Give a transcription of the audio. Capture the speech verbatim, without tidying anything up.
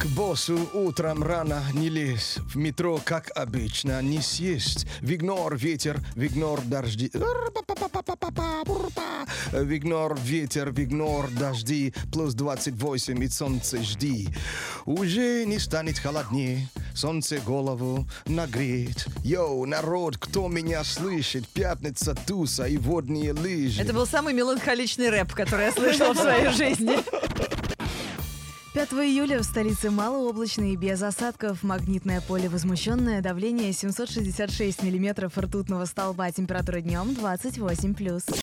боссу утром рано не лезь. В метро, как обычно, не съесть. Вигнор, ветер, вигнор, дожди. Вигнор, ветер, вигнор, дожди. Плюс двадцать восемь и солнце жди. Уже не станет холоднее. Солнце голову нагреет. Йоу, народ, кто меня слышит? Пятница, туса и водные лыжи. Это был самый меланхоличный рэп, который я слышала в своей жизни. пятого июля в столице малооблачно и без осадков. Магнитное поле возмущенное, давление семьсот шестьдесят шесть миллиметров ртутного столба, температура днем двадцать восемь плюс.